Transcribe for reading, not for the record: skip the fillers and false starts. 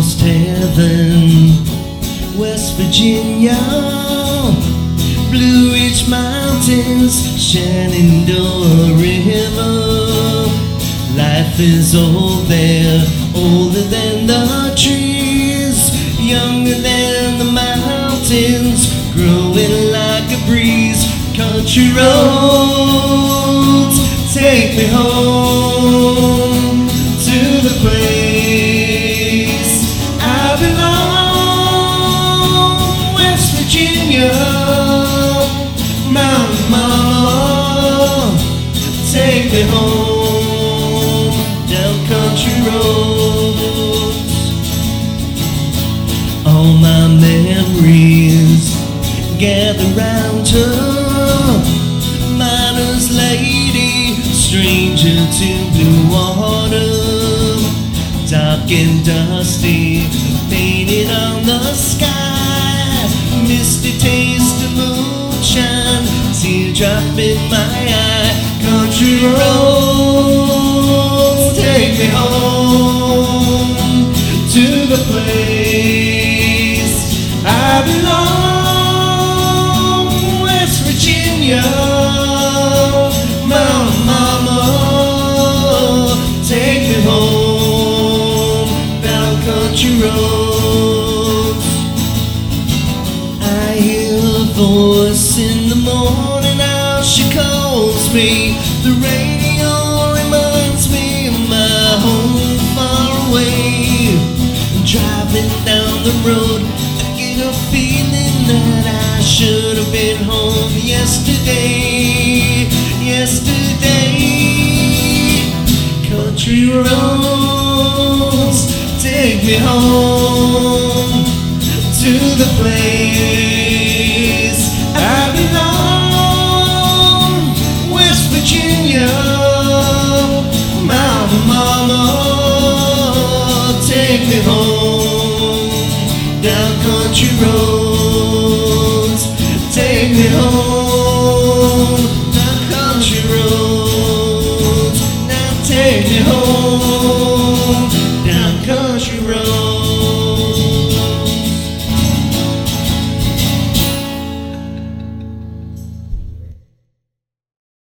almost heaven. West Virginia, Blue Ridge Mountains, Shenandoah River. Life is old there, older than the trees, younger than the mountains, growing like a breeze. Country roads, take me home to the place I belong. West Virginia, Mountain Mama, take me home down country roads. All my memories gather round her, miner's lady, stranger to blue water, dark and dusty, painted on the sky, misty taste of moonshine, teardrop in my eye. Country roads, take me home to the place I belong. West Virginia, Mountain Mama, take me home down country roads. I hear a voice in the morning, how she calls me. The radio reminds me of my home far away. Driving down the road, I get a feeling that I should have been home yesterday. Country roads, take me home to the place I belong. West Virginia, Mountain Mama, take me home down country roads. Take me home down country roads. Now take me home.